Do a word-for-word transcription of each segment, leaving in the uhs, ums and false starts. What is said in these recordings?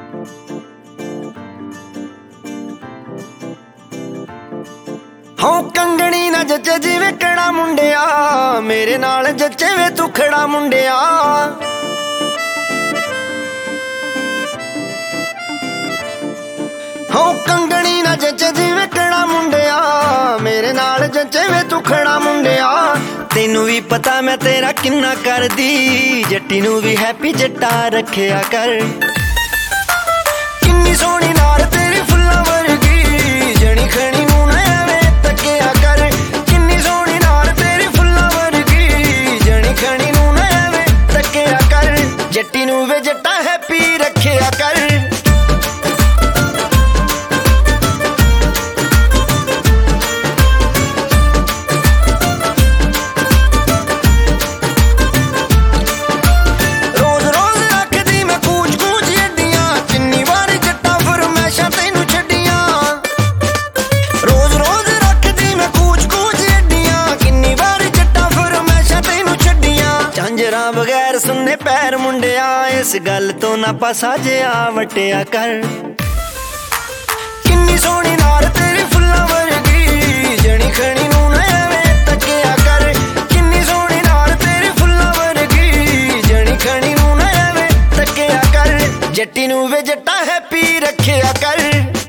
हाँ कंगनी ना जचे जिवे कड़ा मुंडिया, मेरे नाल जचे वे तू खड़ा मुंडिया। हाँ कंगनी ना जचे जिवे कड़ा मुंडिया, मेरे नाल जचे वे तू खड़ा मुंडिया। तेनू भी पता मैं तेरा किन्ना कर दी, जट्टी नू भी हैप्पी जट्टा रखिया कर। किन्नी सोहनी नार तेरी फुल्लां वर्गी, जनी खनी नू ना एवें तकिया कर। किन्नी सोहनी नार तेरी फुल्लां वर्गी, जनी खनी नू ना एवें तकिया कर। जट्टी नू वे जट्टा हैप्पी रखिया कर। बगैर सुनने पैर मुंडिया, इस गल तो ना पासा जिया वटिया कर। किन्नी सोहनी नार तेरी फुल्लां वर्गी, जनी खनी नू ना एवें तकिया कर। किन्नी सोहनी नार तेरी फुल्लां वर्गी, जनी खनी नू ना एवें तकिया कर। जट्टी नू वे जट्टा हैप्पी रखिया कर।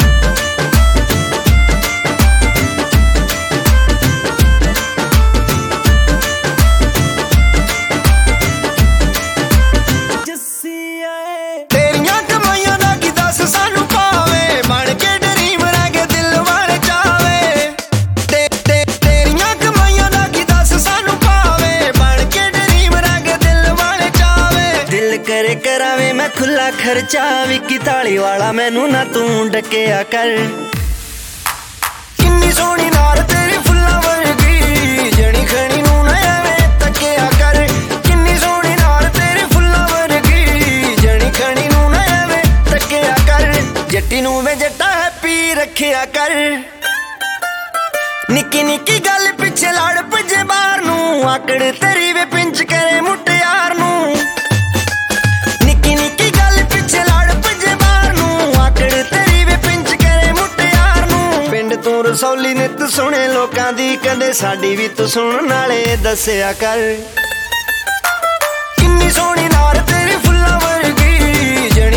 करे करावे मैं खुला खर्चा, विक्की ताली वाला मैनू ना तू डकिया कर। किन्नी सोहनी नार तेरी फुल्लां वर्गी, जनी खनी नू ना एवें तकिया कर। किन्नी सोहनी नार तेरी फुल्लां वर्गी, जनी खनी नू ना एवें तकिया कर। जट्टी नू वे जट्टा हैप्पी रखिया कर। निक्की निक्की गल पिछे लड़ भजे बाहर नू, आकड़ तेरी वे पिंच करे मुटियार नू। रसौली नित सुने लोकां दी, कदे साडी भी तू सुन नाले दसिया कर। किन्नी सोहनी नार तेरी फुल्लां वर्गी।